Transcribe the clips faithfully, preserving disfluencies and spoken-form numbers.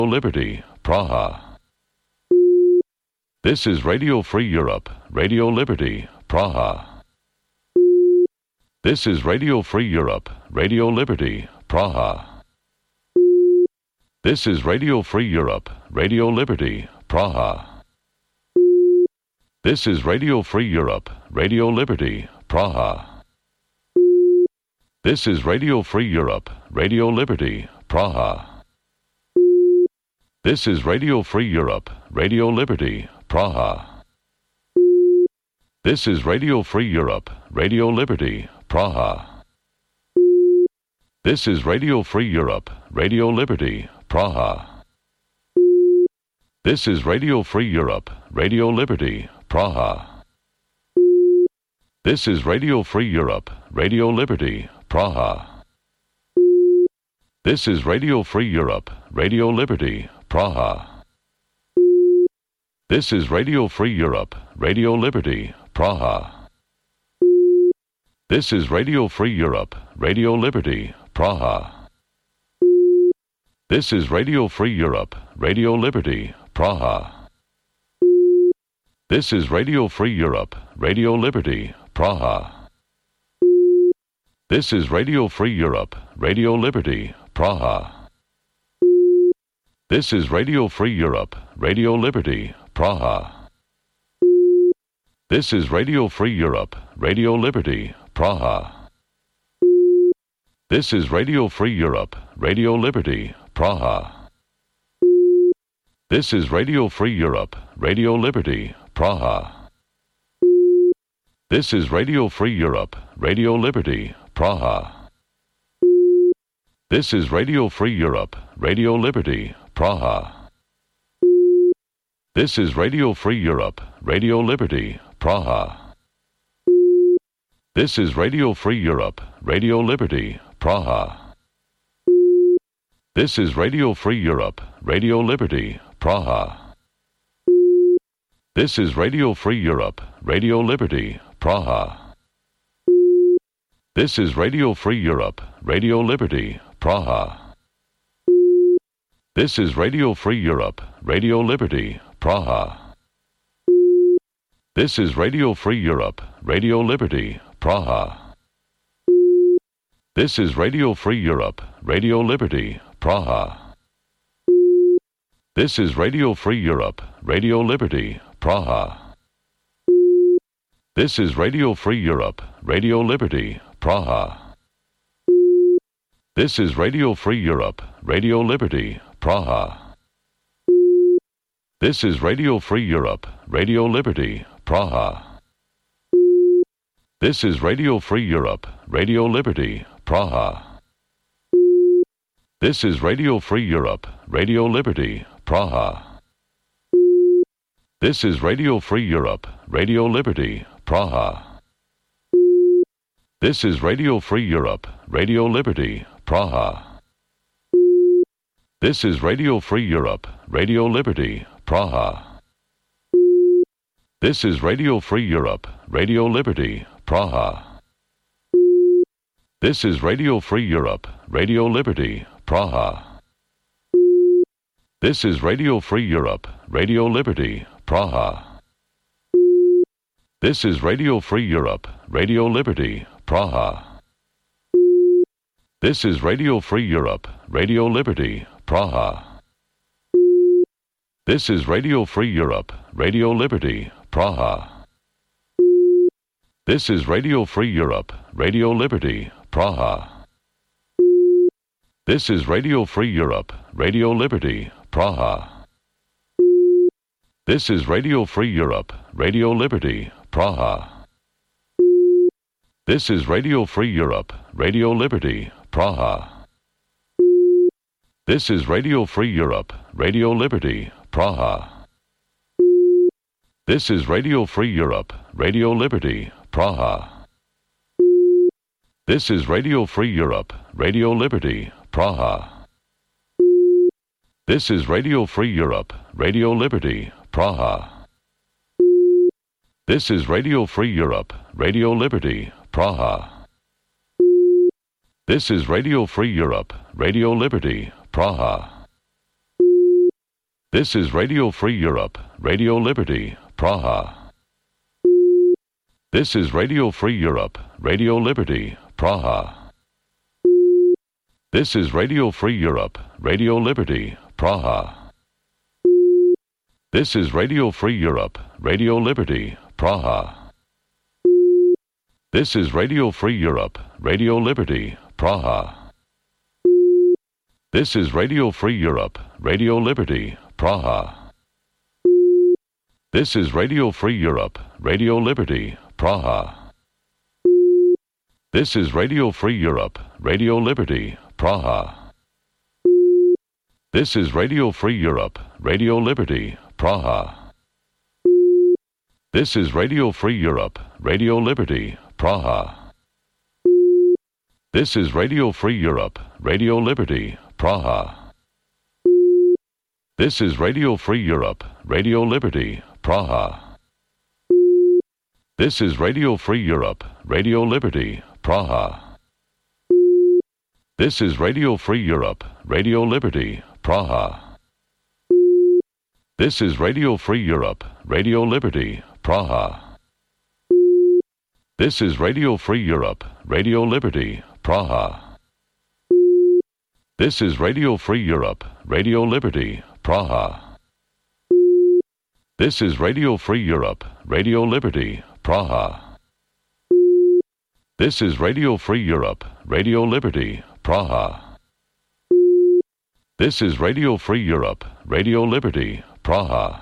Liberty, Praha. This is Radio Free Europe, Radio Liberty, Praha. This is Radio Free Europe, Radio Liberty, Praha. This is Radio Free Europe, Radio Liberty, Praha. This is Radio Free Europe, Radio Liberty, Praha. This is Radio Free Europe, Radio Liberty, Praha. This is Radio Free Europe, Radio Liberty, Praha. This is Radio Free Europe, Radio Liberty, Praha. This is Radio Free Europe, Radio Liberty, Praha. This is Radio Free Europe, Radio Liberty, Praha. This is Radio Free Europe, Radio Liberty, Praha. This is Radio Free Europe, Radio Liberty, Praha. This is Radio Free Europe, Radio Liberty, Praha. This is Radio Free Europe, Radio Liberty, Praha. This is Radio Free Europe, Radio Liberty, Praha. This is Radio Free Europe, Radio Liberty, Praha. This is Radio Free Europe, Radio Liberty, Praha. This is Radio Free Europe, Radio Liberty, Praha. This is Radio Free Europe, Radio Liberty, Praha. This is Radio Free Europe, Radio Liberty, Praha. This is Radio Free Europe, Radio Liberty, Praha. This is Radio Free Europe, Radio Liberty, Praha. This is Radio Free Europe, Radio Liberty, Praha. This is Radio Free Europe, Radio Liberty, Praha. This is Radio Free Europe, Radio Liberty, Praha. This is Radio Free Europe, Radio Liberty, Praha. This is Radio Free Europe, Radio Liberty, Praha. This is Radio Free Europe, Radio Liberty, Praha. This is Radio Free Europe, Radio Liberty, Praha. This is Radio Free Europe, Radio Liberty, Praha. This is Radio Free Europe, Radio Liberty, Praha. This is Radio Free Europe, Radio Liberty, Praha. This is Radio Free Europe, Radio Liberty, Praha. This is Radio Free Europe, Radio Liberty, Praha. This is Radio Free Europe, Radio Liberty, Praha. This is Radio Free Europe, Radio Liberty, Praha. This is Radio Free Europe, Radio Liberty, Praha. This is Radio Free Europe, Radio Liberty, Praha. This is Radio Free Europe, Radio Liberty, Praha. This is Radio Free Europe, Radio Liberty, Praha. This is Radio Free Europe, Radio Liberty, Praha. This is Radio Free Europe, Radio Liberty, Praha. This is Radio Free Europe, Radio Liberty, Praha. This is Radio Free Europe, Radio Liberty, Praha. This is Radio Free Europe, Radio Liberty, Praha. This is Radio Free Europe, Radio Liberty, Praha. This is Radio Free Europe, Radio Liberty, Praha. This is Radio Free Europe, Radio Liberty, Praha. This is Radio Free Europe, Radio Liberty, Praha. This is Radio Free Europe, Radio Liberty, Praha. This is Radio Free Europe, Radio Liberty, Praha. This is Radio Free Europe, Radio Liberty, Praha. This is Radio Free Europe, Radio Liberty, Praha. This is Radio Free Europe, Radio Liberty, Praha. This is Radio Free Europe, Radio Liberty, Praha. This is Radio Free Europe, Radio Liberty, Praha. This is Radio Free Europe, Radio Liberty, Praha. This is Radio Free Europe, Radio Liberty, Praha. This is Radio Free Europe, Radio Liberty, Praha. This is Radio Free Europe, Radio Liberty, Praha. This is Radio Free Europe, Radio Liberty, Praha. This is Radio Free Europe, Radio Liberty, Praha. This is Radio Free Europe, Radio Liberty, Praha. This is Radio Free Europe, Radio Liberty, Praha. This is Radio Free Europe, Radio Liberty, Praha. This is Radio Free Europe, Radio Liberty, Praha. This is Radio Free Europe, Radio Liberty, Praha. This is Radio Free Europe, Radio Liberty, Praha. This is Radio Free Europe, Radio Liberty, Praha. This is Radio Free Europe, Radio Liberty, Praha. This is Radio Free Europe, Radio Liberty, Praha. This is Radio Free Europe, Radio Liberty, Praha. This is Radio Free Europe, Radio Liberty, Praha. This is Radio Free Europe, Radio Liberty, Praha. This is Radio Free Europe, Radio Liberty, Praha. This is Radio Free Europe, Radio Liberty, Praha.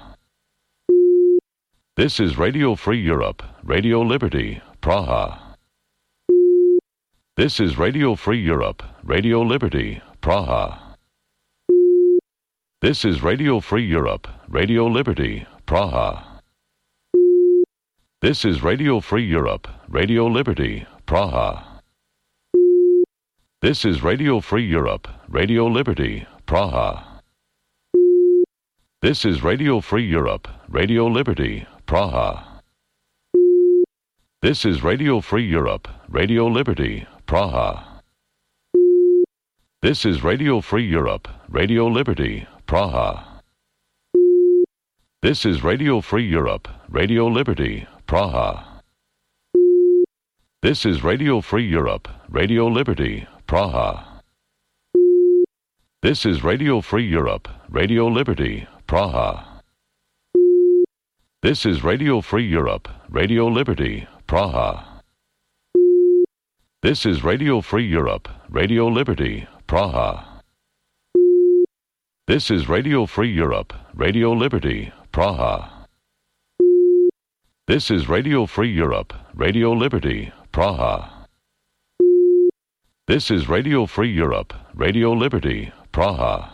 This is Radio Free Europe, Radio Liberty, Praha. This is Radio Free Europe, Radio Liberty, Praha. This is Radio Free Europe, Radio Liberty, Praha. This is Radio Free Europe, Radio Liberty, Praha. This is Radio Free Europe, Radio Liberty, Praha. This is Radio Free Europe, Radio Liberty, Praha. This is Radio Free Europe, Radio Liberty, Praha. This is Radio Free Europe, Radio Liberty, Praha. This is Radio Free Europe, Radio Liberty, Praha. This is Radio Free Europe, Radio Liberty, Praha. This is Radio Free Europe, Radio Liberty, Praha. This is Radio Free Europe, Radio Liberty, Praha. This is Radio Free Europe, Radio Liberty, Praha. This is Radio Free Europe, Radio Liberty, Praha. This is Radio Free Europe, Radio Liberty, Praha. This is Radio Free Europe, Radio Liberty, Praha.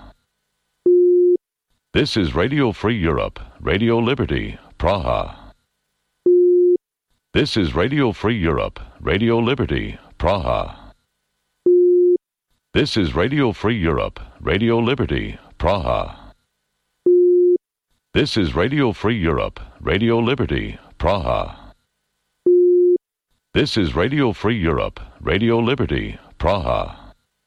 This is Radio Free Europe, Radio Liberty, Praha. This is Radio Free Europe, Radio Liberty, Praha. This is Radio Free Europe, Radio Liberty, Praha. This is Radio Free Europe, Radio Liberty, Praha. This is Radio Free Europe, Radio Liberty, Praha.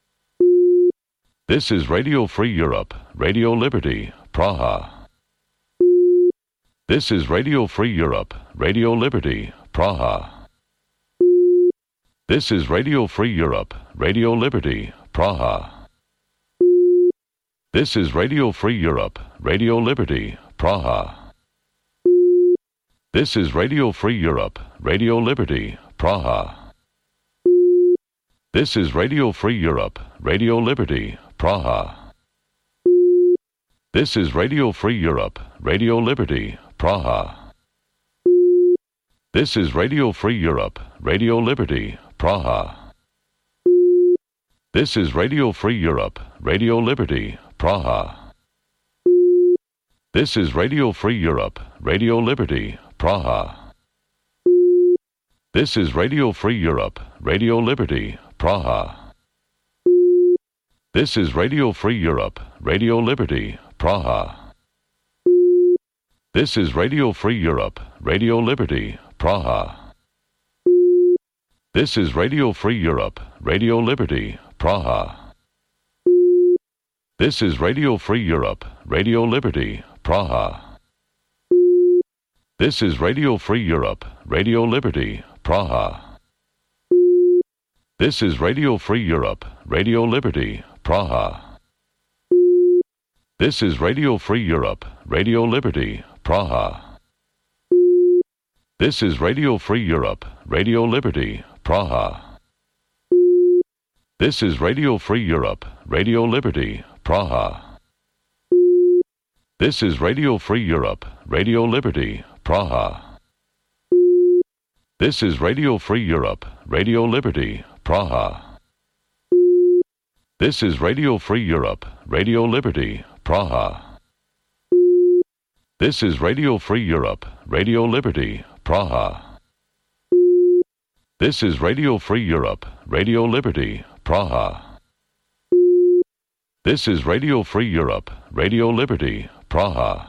This is Radio Free Europe, Radio Liberty, Praha. This is Radio Free Europe, Radio Liberty, Praha. This is Radio Free Europe, Radio Liberty, Praha. This is Radio Free Europe, Radio Liberty, Praha. This is Radio Free Europe, Radio Liberty, Praha. This is Radio Free Europe, Radio Liberty, Praha. This is Radio Free Europe, Radio Liberty, Praha. This is Radio Free Europe, Radio Liberty, Praha. This is Radio Free Europe, Radio Liberty, Praha. This is Radio Free Europe, Radio Liberty, Praha. This is Radio Free Europe, Radio Liberty, Praha. This is Radio Free Europe, Radio Liberty, Praha. This is Radio Free Europe, Radio Liberty, Praha. This is Radio Free Europe, Radio Liberty, Praha. This is Radio Free Europe, Radio Liberty, Praha. This is Radio Free Europe, Radio Liberty, Praha. This is Radio Free Europe, Radio Liberty, Praha. This is Radio Free Europe, Radio Liberty, Praha. This is Radio Free Europe, Radio Liberty, Praha. This is Radio Free Europe, Radio Liberty, Praha. This is Radio Free Europe, Radio Liberty, Praha. This is Radio Free Europe, Radio Liberty, Praha. This is Radio Free Europe, Radio Liberty, Praha. This is Radio Free Europe, Radio Liberty, Praha. This is Radio Free Europe, Radio Liberty, Praha. This is Radio Free Europe, Radio Liberty, Praha.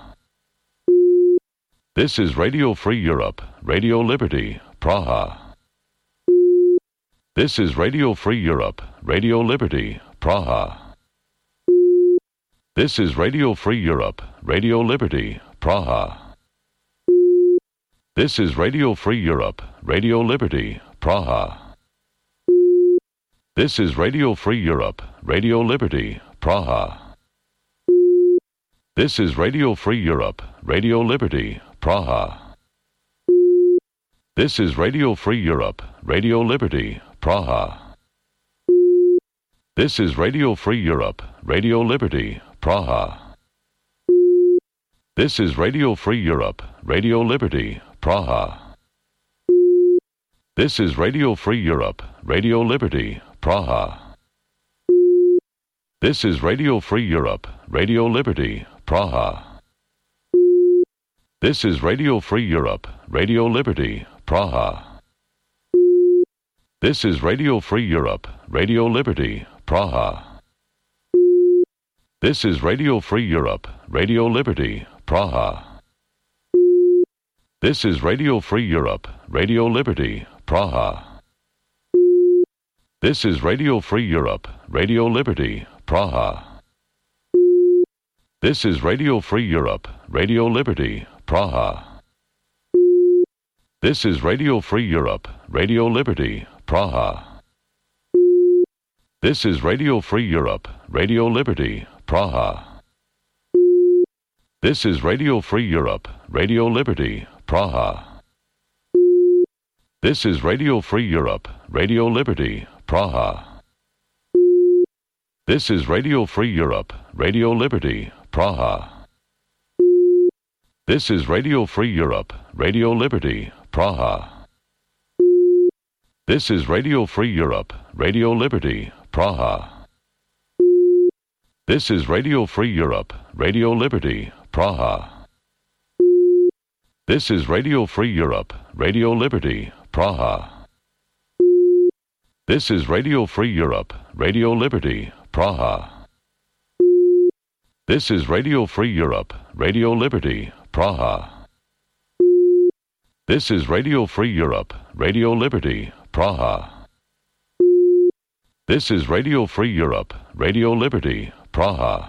This is Radio Free Europe, Radio Liberty, Praha. This is Radio Free Europe, Radio Liberty, Praha. This is Radio Free Europe, Radio Liberty, Praha. This is Radio Free Europe, Radio Liberty, Praha. This is Radio Free Europe, Radio Liberty, Praha. This is Radio Free Europe, Radio Liberty, Praha. This is Radio Free Europe, Radio Liberty, Praha. This is Radio Free Europe, Radio Liberty, Praha. This is Radio Free Europe, Radio Liberty, Praha. This is Radio Free Europe, Radio Liberty, Praha. This is Radio Free Europe, Radio Liberty, Praha. This is Radio Free Europe, Radio Liberty, Praha. This is Radio Free Europe, Radio Liberty, Praha. This is Radio Free Europe, Radio Liberty, Praha. This is Radio Free Europe, Radio Liberty, Praha. This is Radio Free Europe, Radio Liberty, Praha. This is Radio Free Europe, Radio Liberty, Praha. This is Radio Free Europe, Radio Liberty, Praha. This is Radio Free Europe, Radio Liberty, Praha. This is Radio Free Europe, Radio Liberty, Praha. This is Radio Free Europe, Radio Liberty, Praha. This is Radio Free Europe, Radio Liberty, Praha. This is Radio Free Europe, Radio Liberty, Praha. This is Radio Free Europe, Radio Liberty, Praha. This is Radio Free Europe, Radio Liberty, Praha. This is Radio Free Europe, Radio Liberty, Praha. This is Radio Free Europe, Radio Liberty, Praha. This is Radio Free Europe, Radio Liberty, Praha. This is Radio Free Europe, Radio Liberty, Praha. This is Radio Free Europe, Radio Liberty, Praha.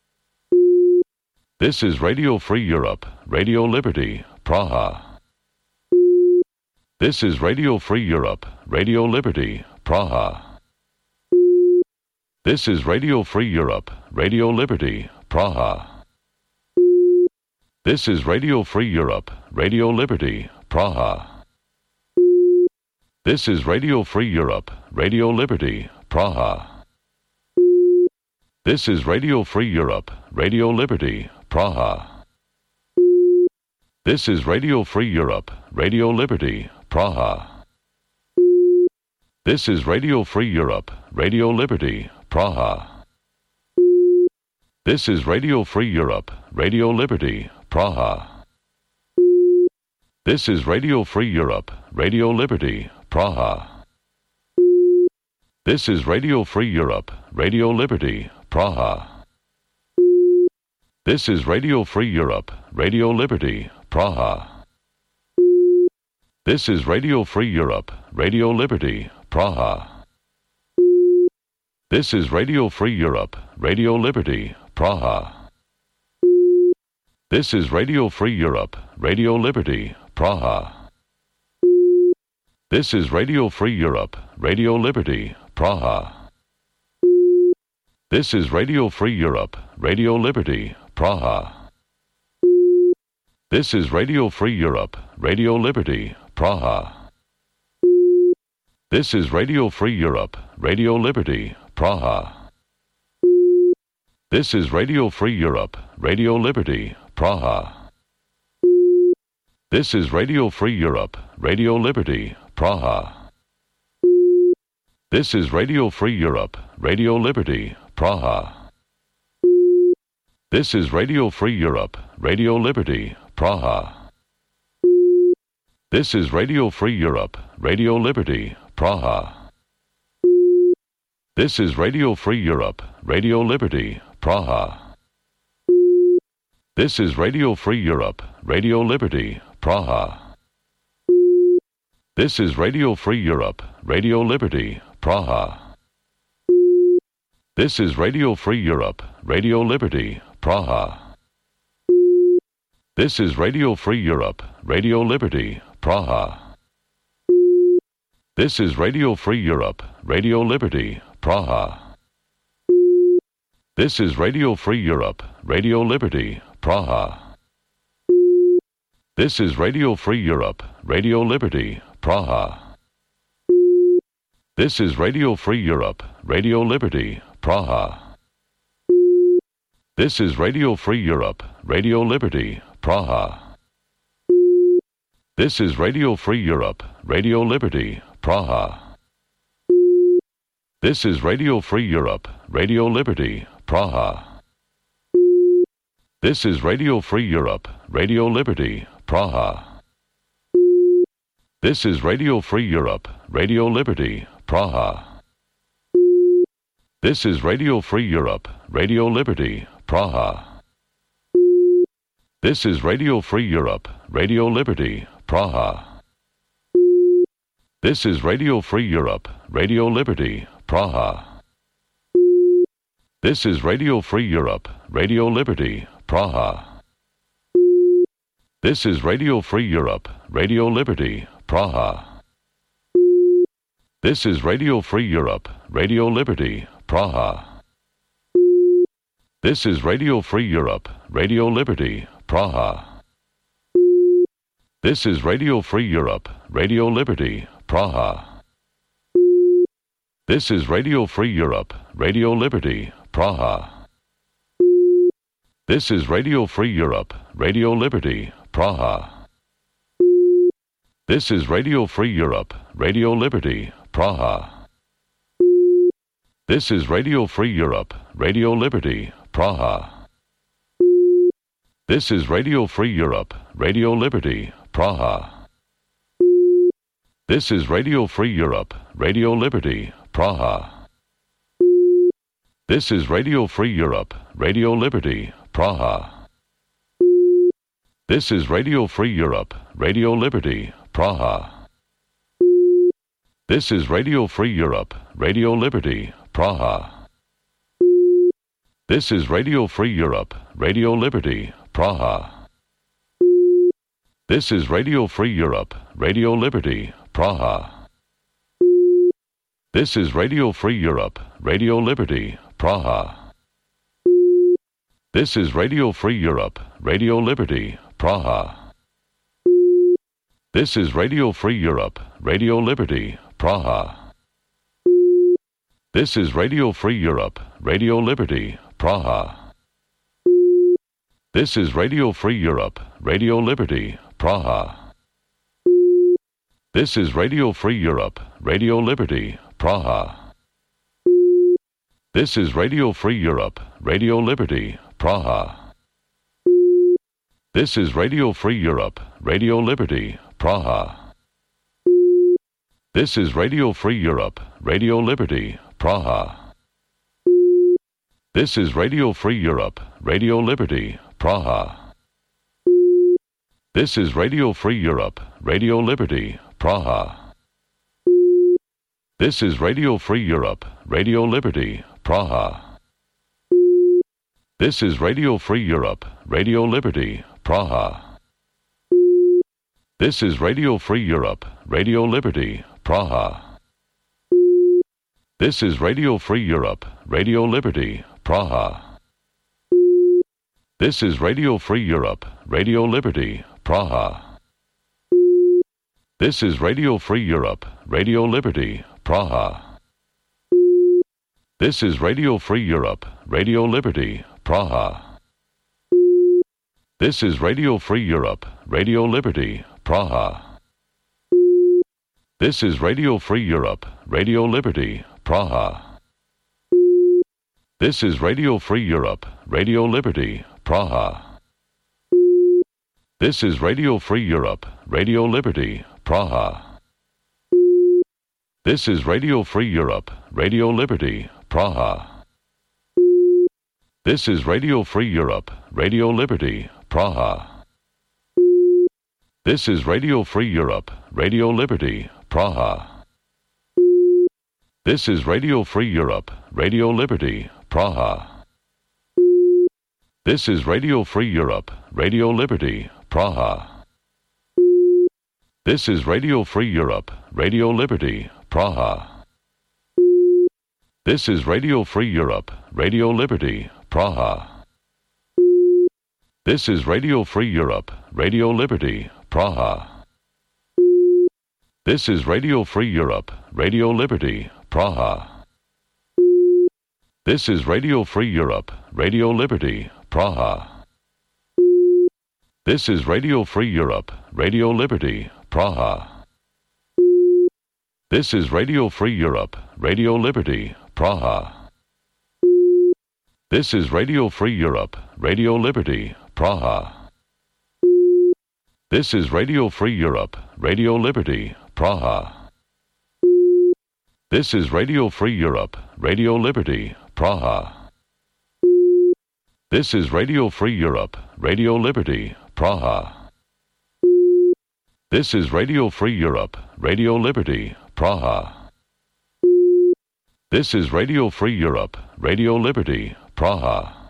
This is Radio Free Europe, Radio Liberty, Praha. This is Radio Free Europe, Radio Liberty, Praha. This is Radio Free Europe, Radio Liberty, Praha. This is Radio Free Europe, Radio Liberty, Praha. This is Radio Free Europe, Radio Liberty, Praha. This is Radio Free Europe, Radio Liberty, Praha. This is Radio Free Europe, Radio Liberty, Praha. This is Radio Free Europe, Radio Liberty, Praha. This is Radio Free Europe, Radio Liberty, Praha. This is Radio Free Europe, Radio Liberty, Praha. This is Radio Free Europe, Radio Liberty, Praha. This is Radio Free Europe, Radio Liberty, Praha. This is Radio Free Europe, Radio Liberty, Praha. This is Radio Free Europe, Radio Liberty, Praha. This is Radio Free Europe, Radio Liberty, Praha. This is Radio Free Europe, Radio Liberty, Praha. This is Radio Free Europe, Radio Liberty, Praha. This is Radio Free Europe, Radio Liberty, Praha. This is Radio Free Europe, Radio Liberty, Praha. This is Radio Free Europe, Radio Liberty, Praha. This is Radio Free Europe, Radio Liberty, Praha. This is Radio Free Europe, Radio Liberty, Praha. This is Radio Free Europe, Radio Liberty, Praha. This is Radio Free Europe, Radio Liberty, Praha. This is Radio Free Europe, Radio Liberty, Praha. This is Radio Free Europe, Radio Liberty, Praha. This is Radio Free Europe, Radio Liberty, Praha. This is Radio Free Europe, Radio Liberty, Praha. This is Radio Free Europe, Radio Liberty, Praha. This is Radio Free Europe, Radio Liberty, Praha. This is Radio Free Europe, Radio Liberty, Praha. This is Radio Free Europe, Radio Liberty, Praha. This is Radio Free Europe, Radio Liberty, Praha. This is Radio Free Europe, Radio Liberty, Praha. This is Radio Free Europe, Radio Liberty, Praha. This is Radio Free Europe, Radio Liberty, Praha. This is Radio Free Europe, Radio Liberty, Praha. This is Radio Free Europe, Radio Liberty, Praha. This is Radio Free Europe, Radio Liberty, Praha. This is Radio Free Europe, Radio Liberty, Praha. This is Radio Free Europe, Radio Liberty, Praha. This is Radio Free Europe, Radio Liberty, Praha. This is Radio Free Europe, Radio Liberty, Praha. This is Radio Free Europe, Radio Liberty, Praha. This is Radio Free Europe, Radio Liberty, Praha. This is Radio Free Europe, Radio Liberty, Praha. This is Radio Free Europe, Radio Liberty, Praha. This is Radio Free Europe, Radio Liberty, Praha. This is Radio Free Europe, Radio Liberty, Praha. This is Radio Free Europe, Radio Liberty, Praha. This is Radio Free Europe, Radio Liberty, Praha. This is Radio Free Europe, Radio Liberty, Praha. This is Radio Free Europe, Radio Liberty, Praha. This is Radio Free Europe, Radio Liberty, Praha. This is Radio Free Europe, Radio Liberty, Praha. This is Radio Free Europe, Radio Liberty, Praha. This is Radio Free Europe, Radio Liberty, Praha. This is Radio Free Europe, Radio Liberty, Praha. This is Radio Free Europe, Radio Liberty, Praha. This is Radio Free Europe, Radio Liberty, Praha. This is Radio Free Europe, Radio Liberty, Praha. This is Radio Free Europe, Radio Liberty, Praha. This is Radio Free Europe, Radio Liberty, Praha. This is Radio Free Europe, Radio Liberty, Praha. This is Radio Free Europe, Radio Liberty, Praha. This is Radio Free Europe, Radio Liberty, Praha. This is Radio Free Europe, Radio Liberty, Praha. This is Radio Free Europe, Radio Liberty, Praha. This is Radio Free Europe, Radio Liberty, Praha. This is Radio Free Europe, Radio Liberty, Praha. This is Radio Free Europe, Radio Liberty, Praha. This is Radio Free Europe, Radio Liberty, Praha. This is Radio Free Europe, Radio Liberty, Praha. This is Radio Free Europe, Radio Liberty, Praha. This is Radio Free Europe, Radio Liberty, Praha. This is Radio Free Europe, Radio Liberty, Praha. This is Radio Free Europe, Radio Liberty, Praha. This is Radio Free Europe, Radio Liberty, Praha. This is Radio Free Europe, Radio Liberty, Praha. This is Radio Free Europe, Radio Liberty, Praha. This is Radio Free Europe, Radio Liberty, Praha. This is Radio Free Europe, Radio Liberty, Praha. This is Radio Free Europe, Radio Liberty, Praha. This is Radio Free Europe, Radio Liberty, Praha. This is Radio Free Europe, Radio Liberty, Praha. This is Radio Free Europe, Radio Liberty, Praha. This is Radio Free Europe, Radio Liberty, Praha. This is Radio Free Europe, Radio Liberty, Praha. This is Radio Free Europe, Radio Liberty, Praha. This is Radio Free Europe, Radio Liberty, Praha. This is Radio Free Europe, Radio Liberty, Praha. This is Radio Free Europe, Radio Liberty, Praha. This is Radio Free Europe, Radio Liberty, Praha. This is Radio Free Europe, Radio Liberty, Praha. This is Radio Free Europe, Radio Liberty, Praha. This is Radio Free Europe, Radio Liberty, Praha. This is Radio Free Europe, Radio Liberty, Praha.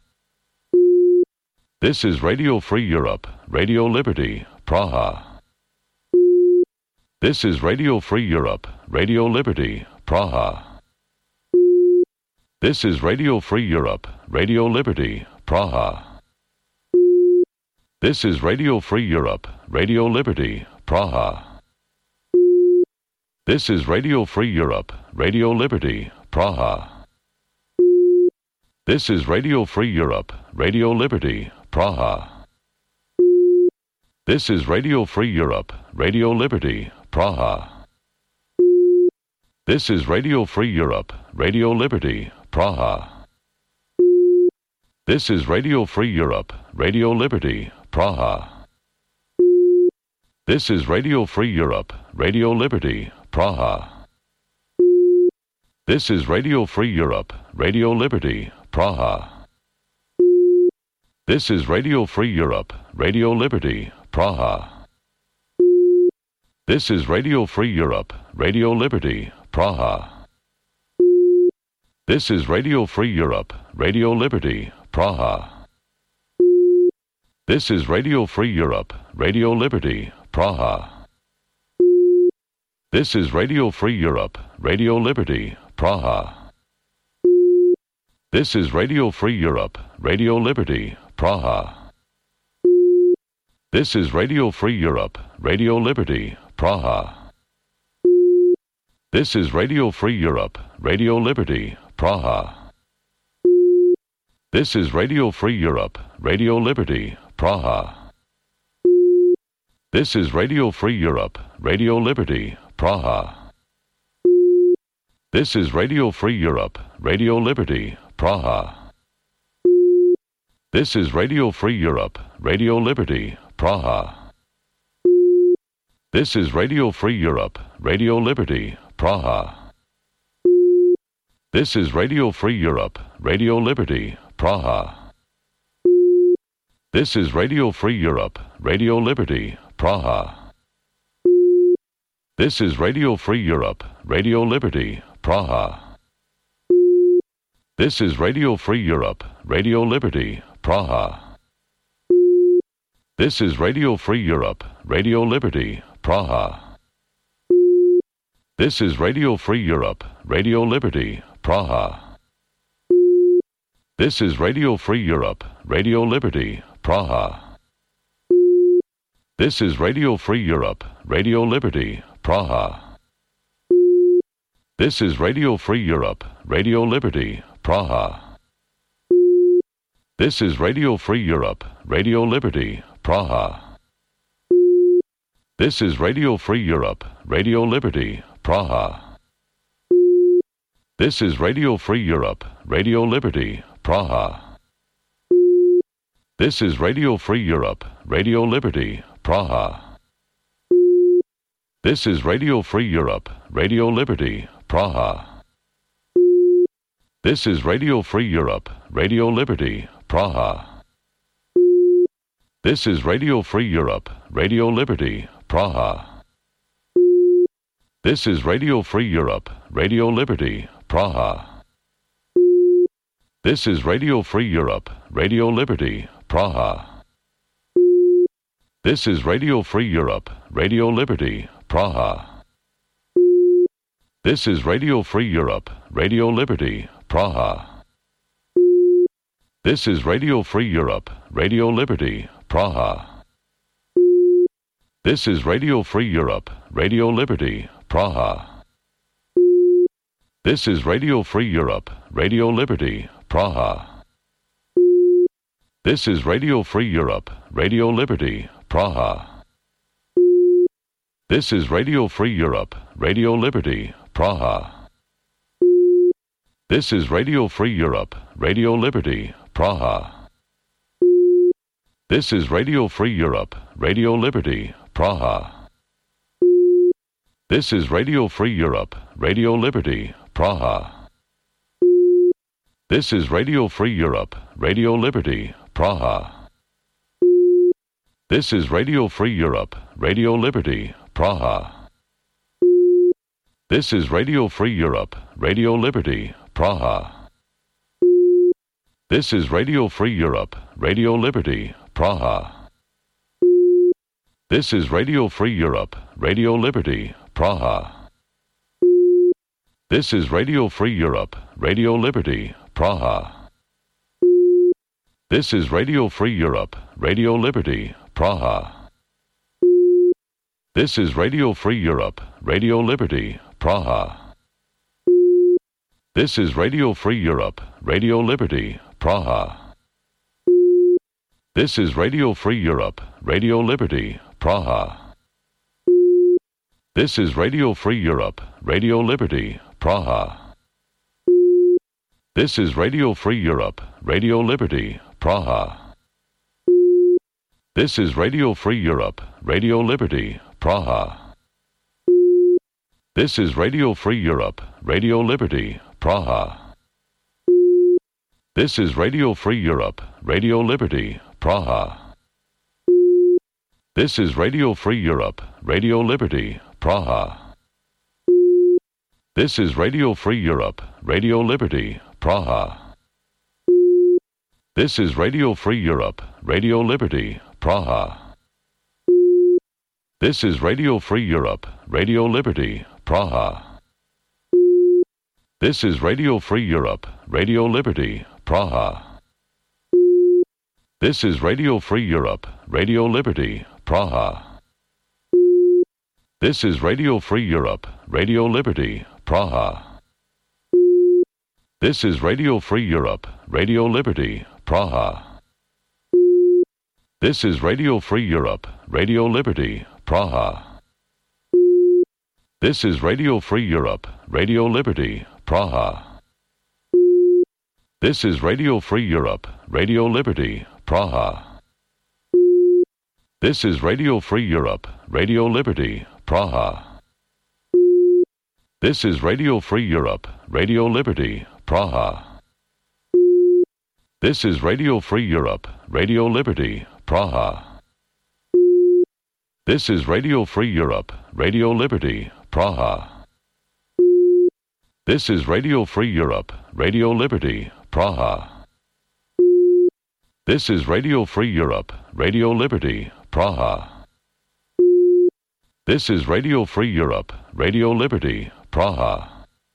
This is Radio Free Europe, Radio Liberty, Praha. This is Radio Free Europe, Radio Liberty, Praha. This is Radio Free Europe, Radio Liberty, Praha. This is Radio Free Europe, Radio Liberty, Praha. This is Radio Free Europe, Radio Liberty, Praha. This is Radio Free Europe, Radio Liberty, Praha. This is Radio Free Europe, Radio Liberty, Praha. This is Radio Free Europe, Radio Liberty, Praha. This is Radio Free Europe, Radio Liberty, Praha. This is Radio Free Europe, Radio Liberty, Praha. This is Radio Free Europe, Radio Liberty, Praha. This is Radio Free Europe, Radio Liberty, Praha. This is Radio Free Europe, Radio Liberty, Praha. This is Radio Free Europe, Radio Liberty, Praha. This is Radio Free Europe, Radio Liberty, Praha. This is Radio Free Europe, Radio Liberty, Praha. This is Radio Free Europe, Radio Liberty, Praha. This is Radio Free Europe, Radio Liberty, Praha. This is Radio Free Europe, Radio Liberty, Praha. This is Radio Free Europe, Radio Liberty, Praha. This is Radio Free Europe, Radio Liberty, Praha. This is Radio Free Europe, Radio Liberty, Praha. This is Radio Free Europe, Radio Liberty, Praha. This is Radio Free Europe, Radio Liberty, Praha. This is Radio Free Europe, Radio Liberty, Praha. This is Radio Free Europe, Radio Liberty, Praha. This is Radio Free Europe, Radio Liberty, Praha. This is Radio Free Europe, Radio Liberty, Praha. This is Radio Free Europe, Radio Liberty, Praha. This is Radio Free Europe, Radio Liberty, Praha. This is Radio Free Europe, Radio Liberty, Praha. This is Radio Free Europe, Radio Liberty, Praha. This is Radio Free Europe, Radio Liberty, Praha. This is Radio Free Europe, Radio Liberty, Praha. This is Radio Free Europe, Radio Liberty, Praha. This is Radio Free Europe, Radio Liberty, Praha. This is Radio Free Europe, Radio Liberty, Praha. This is Radio Free Europe, Radio Liberty, Praha. This is Radio Free Europe, Radio Liberty, Praha. This is Radio Free Europe, Radio Liberty, Praha. This is Radio Free Europe, Radio Liberty, Praha. This is Radio Free Europe, Radio Liberty, Praha. This is Radio Free Europe, Radio Liberty, Praha. This is Radio Free Europe, Radio Liberty, Praha. This is Radio Free Europe, Radio Liberty, Praha. This is Radio Free Europe, Radio Liberty, Praha. This is Radio Free Europe, Radio Liberty, Praha. This is Radio Free Europe, Radio Liberty, Praha. This is Radio Free Europe, Radio Liberty, Praha. This is Radio Free Europe, Radio Liberty, Praha. This is Radio Free Europe, Radio Liberty, Praha. This is Radio Free Europe, Radio Liberty, Praha. This is Radio Free Europe, Radio Liberty, Praha. This is Radio Free Europe, Radio Liberty, Praha. This is Radio Free Europe, Radio Liberty, Praha. This is Radio Free Europe, Radio Liberty, Praha. This is Radio Free Europe, Radio Liberty, Praha. This is Radio Free Europe, Radio Liberty, Praha. This is Radio Free Europe, Radio Liberty, Praha. This is Radio Free Europe, Radio Liberty, Praha. This is Radio Free Europe, Radio Liberty, Praha. This is Radio Free Europe, Radio Liberty, Praha. This is Radio Free Europe, Radio Liberty, Praha. This is Radio Free Europe, Radio Liberty, Praha. This is Radio Free Europe, Radio Liberty, Praha. This is Radio Free Europe, Radio Liberty, Praha. This is Radio Free Europe, Radio Liberty, Praha. This is Radio Free Europe, Radio Liberty, Praha. This is Radio Free Europe, Radio Liberty, Praha. This is Radio Free Europe, Radio Liberty, Praha. This is Radio Free Europe, Radio Liberty, Praha. This is Radio Free Europe, Radio Liberty, Praha. This is Radio Free Europe, Radio Liberty, Praha. This is Radio Free Europe, Radio Liberty, Praha. This is Radio Free Europe, Radio Liberty, Praha. This is Radio Free Europe, Radio Liberty, Praha. This is Radio Free Europe, Radio Liberty, Praha. This is Radio Free Europe, Radio Liberty, Praha. This is Radio Free Europe, Radio Liberty, Praha. This is Radio Free Europe, Radio Liberty, Praha. This is Radio Free Europe, Radio Liberty, Praha. This is Radio Free Europe, Radio Liberty, Praha. This is Radio Free Europe, Radio Liberty, Praha. This is Radio Free Europe, Radio Liberty, Praha. This is Radio Free Europe, Radio Liberty, Praha.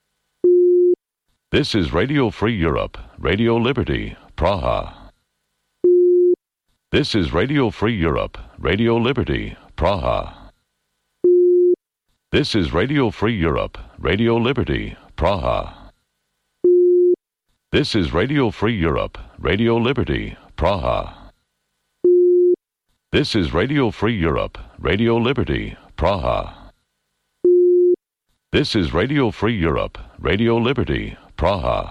This is Radio Free Europe, Radio Liberty, Praha. This is Radio Free Europe, Radio Liberty, Praha. This is Radio Free Europe, Radio Liberty, Praha. This is Radio Free Europe, Radio Liberty, Praha. This is Radio Free Europe, Radio Liberty, Praha. This is Radio Free Europe, Radio Liberty, Praha.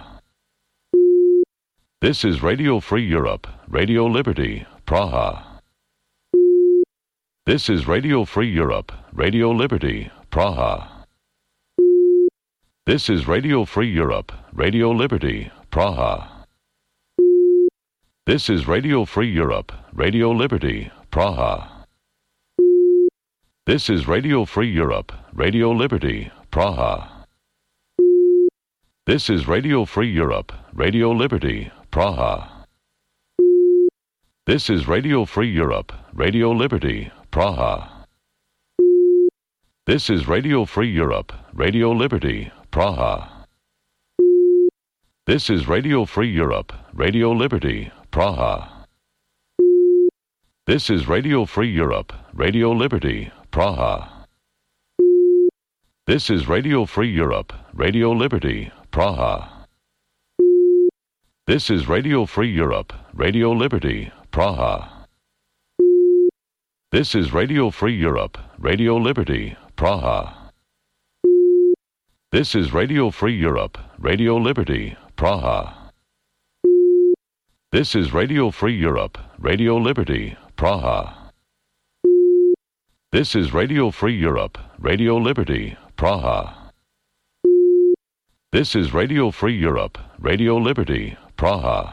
This is Radio Free Europe, Radio Liberty, Praha. This is Radio Free Europe, Radio Liberty, Praha. This is Radio Free Europe, Radio Liberty, Praha. This is Radio Free Europe, Radio Liberty, Praha. This is Radio Free Europe, Radio Liberty, Praha. This is Radio Free Europe, Radio Liberty, Praha. This is Radio Free Europe, Radio Liberty, Praha. This is Radio Free Europe, Radio Liberty, Praha. This is Radio Free Europe, Radio Liberty, Praha. This is Radio Free Europe, Radio Liberty, Praha. This is Radio Free Europe, Radio Liberty, Praha. This is Radio Free Europe, Radio Liberty, Praha. This is Radio Free Europe, Radio Liberty, Praha. This is Radio Free Europe, Radio Liberty, Praha. This is Radio Free Europe, Radio Liberty, Praha. This is Radio Free Europe, Radio Liberty, Praha. This is Radio Free Europe, Radio Liberty, Praha.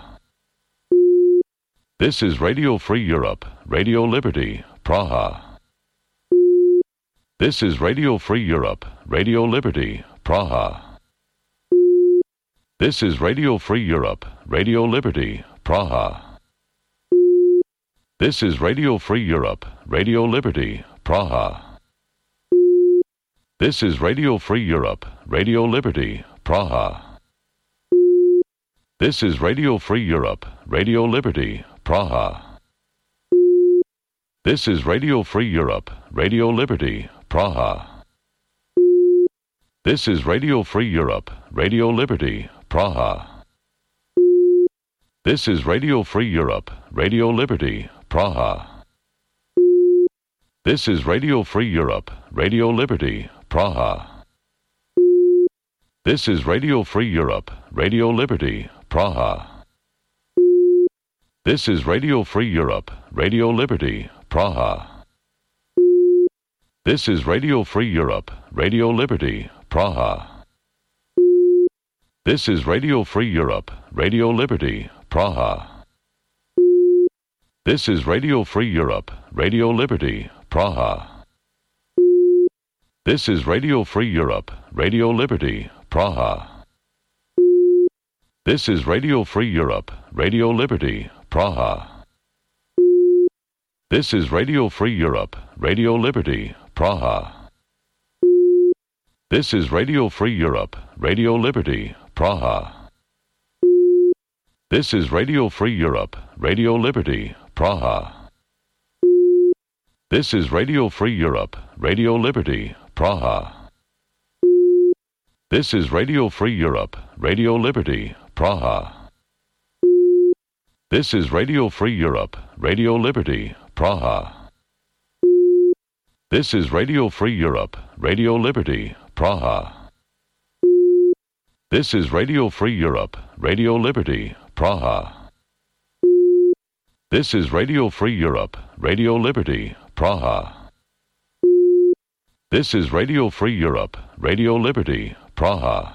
This is Radio Free Europe, Radio Liberty, Praha. This is Radio Free Europe, Radio Liberty, Praha. This is Radio Free Europe, Radio Liberty, Praha. This is Radio Free Europe, Radio Liberty, Praha. This is Radio Free Europe, Radio Liberty, Praha. This is Radio Free Europe, Radio Liberty, Praha. This is Radio Free Europe, Radio Liberty, Praha. This is Radio Free Europe, Radio Liberty, Praha. This is Radio Free Europe, Radio Liberty, Praha. This is Radio Free Europe, Radio Liberty, Praha. This is Radio Free Europe, Radio Liberty, Praha. This is Radio Free Europe, Radio Liberty, Praha. This is Radio Free Europe, Radio Liberty, Praha. This is Radio Free Europe, Radio Liberty, Praha. This is Radio Free Europe, Radio Liberty, Praha. This is Radio Free Europe, Radio Liberty, Praha. This is Radio Free Europe, Radio Liberty, Praha. This is Radio Free Europe, Radio Liberty, Praha. This is Radio Free Europe, Radio Liberty, Praha. This is Radio Free Europe, Radio Liberty, Praha. This is Radio Free Europe, Radio Liberty, Praha. This is Radio Free Europe, Radio Liberty, Praha. This is Radio Free Europe, Radio Liberty, Praha. This is Radio Free Europe, Radio Liberty, Praha. This is Radio Free Europe, Radio Liberty, Praha. This is Radio Free Europe, Radio Liberty, Praha. This is Radio Free Europe, Radio Liberty, Praha.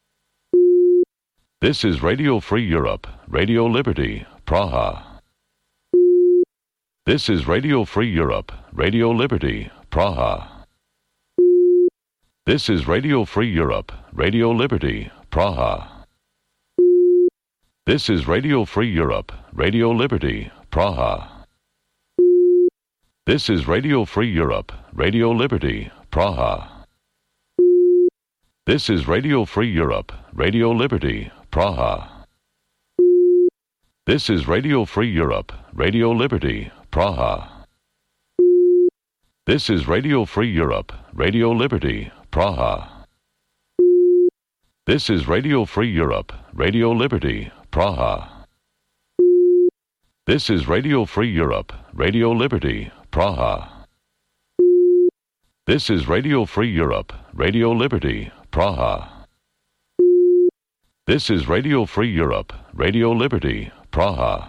This is Radio Free Europe, Radio Liberty, Praha. This is Radio Free Europe, Radio Liberty, Praha. This is Radio Free Europe, Radio Liberty, Praha. This is Radio Free Europe, Radio Liberty, Praha. This is Radio Free Europe, Radio Liberty, Praha. This is Radio Free Europe, Radio Liberty, Praha. This is Radio Free Europe, Radio Liberty, Praha. This is Radio Free Europe, Radio Liberty, Praha. This is Radio Free Europe, Radio Liberty, Praha. This is Radio Free Europe, Radio Liberty, Praha. This is Radio Free Europe, Radio Liberty, Praha. This is Radio Free Europe, Radio Liberty, Praha.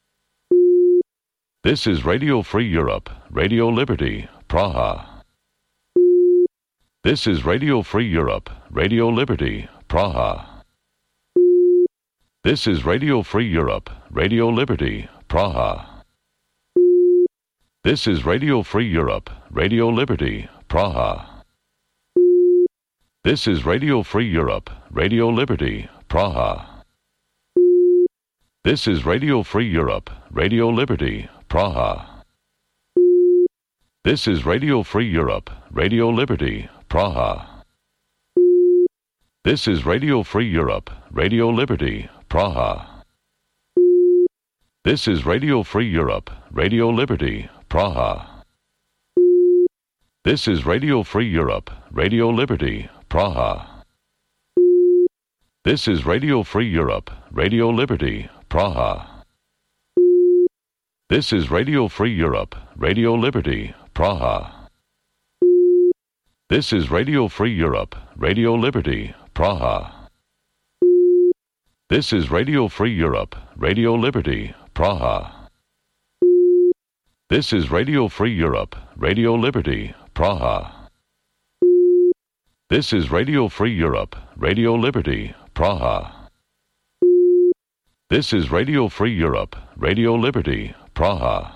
This is Radio Free Europe, Radio Liberty, Praha. This is Radio Free Europe, Radio Liberty, Praha. This is Radio Free Europe, Radio Liberty, Praha. This is Radio Free Europe, Radio Liberty, Praha. This is Radio Free Europe, Radio Liberty, Praha. This is Radio Free Europe, Radio Liberty, Praha. This is Radio Free Europe, Radio Liberty, Praha. This is Radio Free Europe, Radio Liberty, Praha. This is Radio Free Europe, Radio Liberty, Praha. This is Radio Free Europe, Radio Liberty, Praha. This is Radio Free Europe, Radio Liberty, Praha. This is Radio Free Europe, Radio Liberty, Praha. This is Radio Free Europe, Radio Liberty, Praha. This is Radio Free Europe, Radio Liberty, Praha. This is Radio Free Europe, Radio Liberty, Praha. This is Radio Free Europe, Radio Liberty, Praha. This is Radio Free Europe, Radio Liberty, Praha.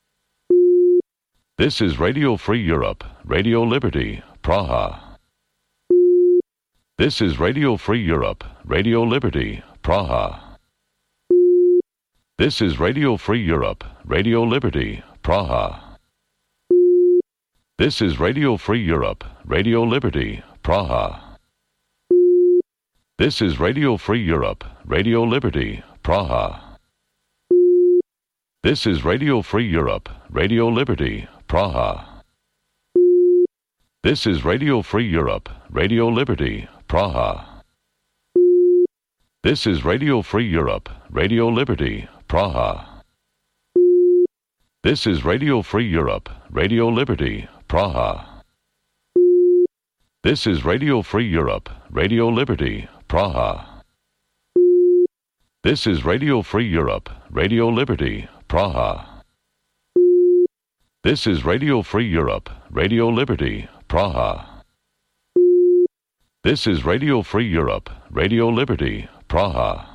This is Radio Free Europe, Radio Liberty, Praha. This is Radio Free Europe, Radio Liberty, Praha. This is Radio Free Europe, Radio Liberty, Praha. This is Radio Free Europe, Radio Liberty, Praha. This is Radio Free Europe, Radio Liberty, Praha. This is Radio Free Europe, Radio Liberty, Praha. This is Radio Free Europe, Radio Liberty, Praha. This is Radio Free Europe, Radio Liberty, Praha. This is Radio Free Europe, Radio Liberty, Praha. This is Radio Free Europe, Radio Liberty, Praha. This is Radio Free Europe, Radio Liberty, Praha. This is Radio Free Europe, Radio Liberty, Praha. This is Radio Free Europe, Radio Liberty, Praha.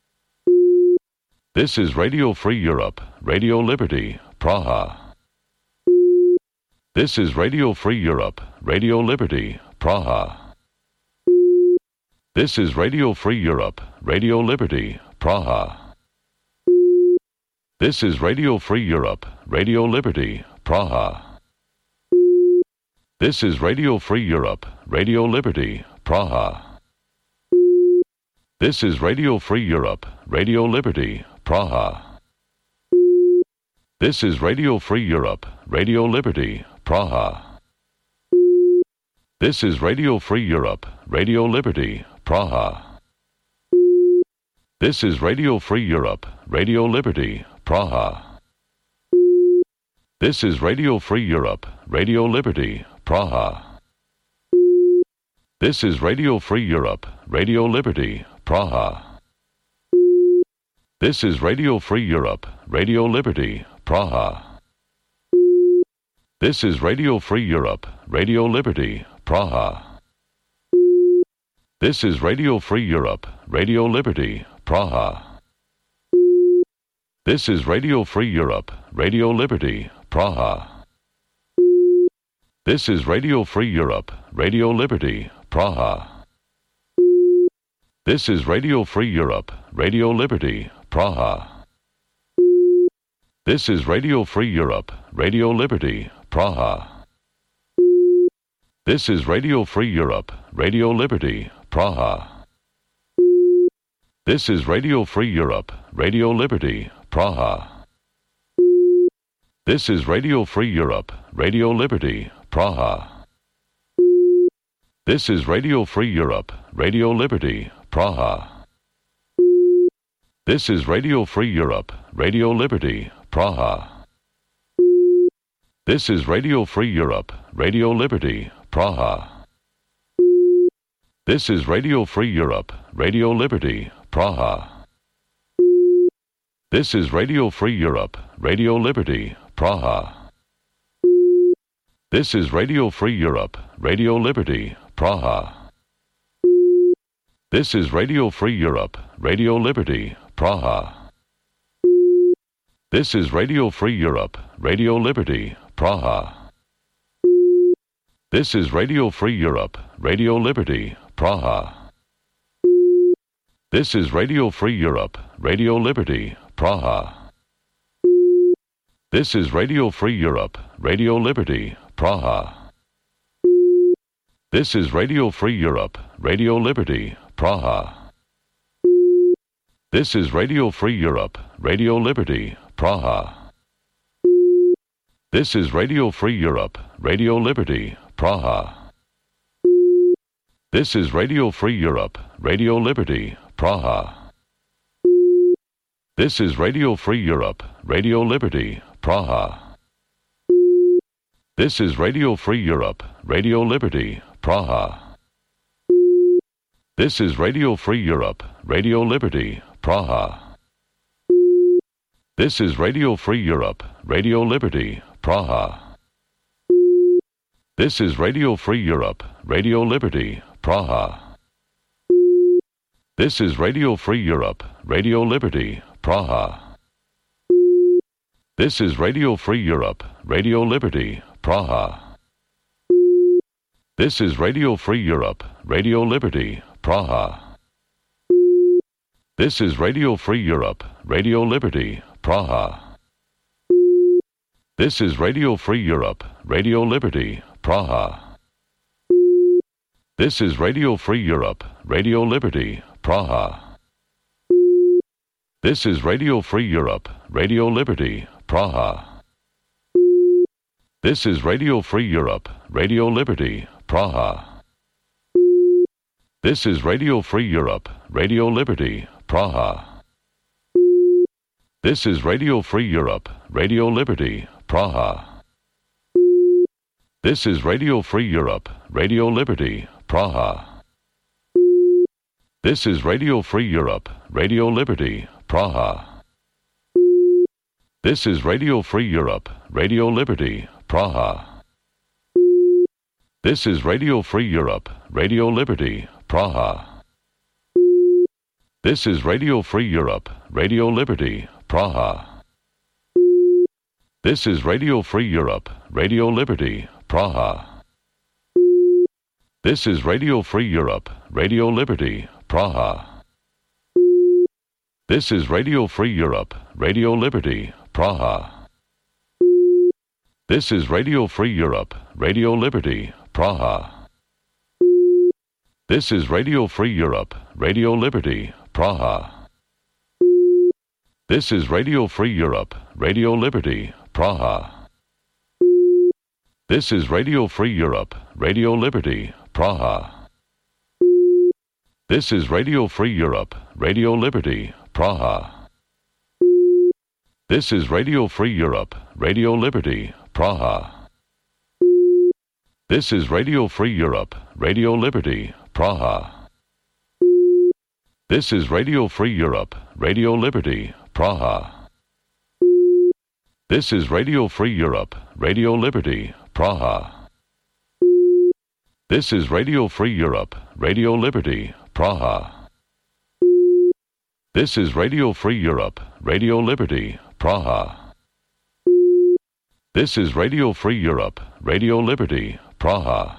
This is Radio Free Europe, Radio Liberty, Praha. This is Radio Free Europe, Radio Liberty, Praha. This is Radio Free Europe, Radio Liberty, Praha. This is Radio Free Europe, Radio Liberty, Praha. This is Radio Free Europe, Radio Liberty, Praha. This is Radio Free Europe, Radio Liberty, Praha. This is Radio Free Europe, Radio Liberty, Praha. This is Radio Free Europe, Radio Liberty, Praha. This is Radio Free Europe, Radio Liberty, Praha. This is Radio Free Europe, Radio Liberty, Praha. This is Radio Free Europe, Radio Liberty, Praha. This is Radio Free Europe, Radio Liberty, Praha. This is Radio Free Europe, Radio Liberty, Praha. This is Radio Free Europe, Radio Liberty, Praha. This is Radio Free Europe, Radio Liberty, Praha. This is Radio Free Europe, Radio Liberty, Praha. This is Radio Free Europe, Radio Liberty, Praha. This is Radio Free Europe, Radio Liberty, Praha. This is Radio Free Europe, Radio Liberty, Praha. This is Radio Free Europe, Radio Liberty, Praha. This is Radio Free Europe, Radio Liberty, Praha. This is Radio Free Europe, Radio Liberty, Praha. This is Radio Free Europe, Radio Liberty, Praha. This is Radio Free Europe, Radio Liberty, Praha. This is Radio Free Europe, Radio Liberty, Praha. This is Radio Free Europe, Radio Liberty, Praha. This is Radio Free Europe, Radio Liberty, Praha. This is Radio Free Europe, Radio Liberty, Praha. This is Radio Free Europe, Radio Liberty, Praha. This is Radio Free Europe, Radio Liberty, Praha. This is Radio Free Europe, Radio Liberty, Praha. This is Radio Free Europe, Radio Liberty, Praha. This is Radio Free Europe, Radio Liberty, Praha. This is Radio Free Europe, Radio Liberty, Praha. This is Radio Free Europe, Radio Liberty, Praha. This is Radio Free Europe, Radio Liberty, Praha. This is Radio Free Europe, Radio Liberty, Praha. This is Radio Free Europe, Radio Liberty, Praha. This is Radio Free Europe, Radio Liberty, Praha. This is Radio Free Europe, Radio Liberty, Praha. This is Radio Free Europe, Radio Liberty, Praha. This is Radio Free Europe, Radio Liberty, Praha. This is Radio Free Europe, Radio Liberty, Praha. This is Radio Free Europe, Radio Liberty, Praha. This is Radio Free Europe, Radio Liberty, Praha. This is Radio Free Europe, Radio Liberty, Praha. This is Radio Free Europe, Radio Liberty, Praha. This is Radio Free Europe, Radio Liberty, Praha. This is Radio Free Europe, Radio Liberty, Praha. This is Radio Free Europe, Radio Liberty, Praha. This is Radio Free Europe, Radio Liberty, Praha. This is Radio Free Europe, Radio Liberty, Praha. This is Radio Free Europe, Radio Liberty, Praha. This is Radio Free Europe, Radio Liberty, Praha. This is Radio Free Europe, Radio Liberty, Praha. This is Radio Free Europe, Radio Liberty, Praha. This is Radio Free Europe, Radio Liberty, Praha. This is Radio Free Europe, Radio Liberty, Praha. This is Radio Free Europe, Radio Liberty, Praha. This is Radio Free Europe, Radio Liberty, Praha. This is Radio Free Europe, Radio Liberty, Praha. This is Radio Free Europe, Radio Liberty, Praha. This is Radio Free Europe, Radio Liberty, Praha. This is Radio Free Europe, Radio Liberty, Praha. This is Radio Free Europe, Radio Liberty, Praha. This is Radio Free Europe, Radio Liberty, Praha. This is Radio Free Europe, Radio Liberty, Praha. This is Radio Free Europe, Radio Liberty, Praha. This is Radio Free Europe, Radio Liberty, Praha. This is Radio Free Europe, Radio Liberty, Praha. This is Radio Free Europe, Radio Liberty, Praha.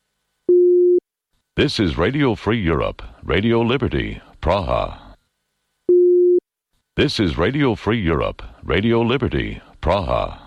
This is Radio Free Europe, Radio Liberty, Praha. This is Radio Free Europe, Radio Liberty, Praha.